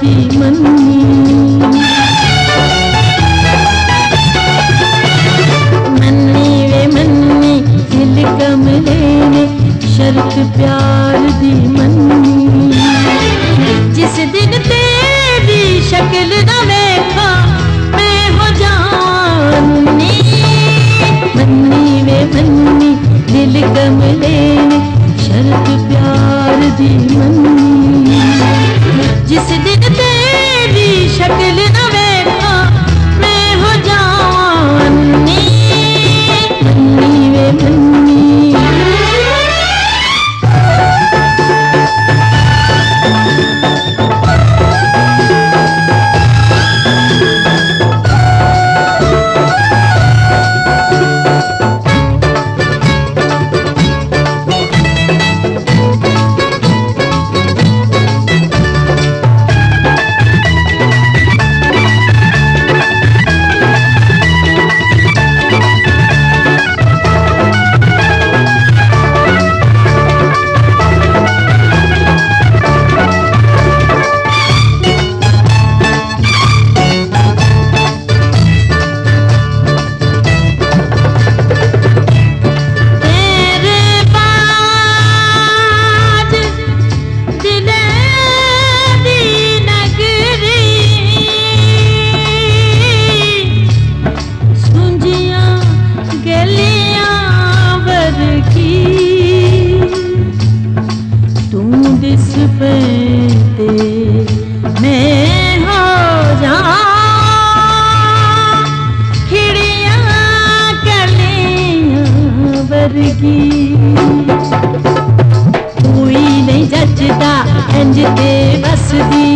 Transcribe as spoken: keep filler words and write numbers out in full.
दी मन्नी। मन्नी वे मन्नी दिल कमले ने शर्त प्यार दी मन्नी। जिस दिन तेरी शक्ल न देखा मैं हो जानी। मन्नी वे मन्नी दिल कमले ने शर्त प्यार दी मन्नी। जिस दिन तेरी शक्ल न देखा मैं हो जानी। मन्नी वे मन्नी मैं हो जाऊं। खिड़ियां कलियां वर्गी कोई नहीं जचदा इंज ते बसदी।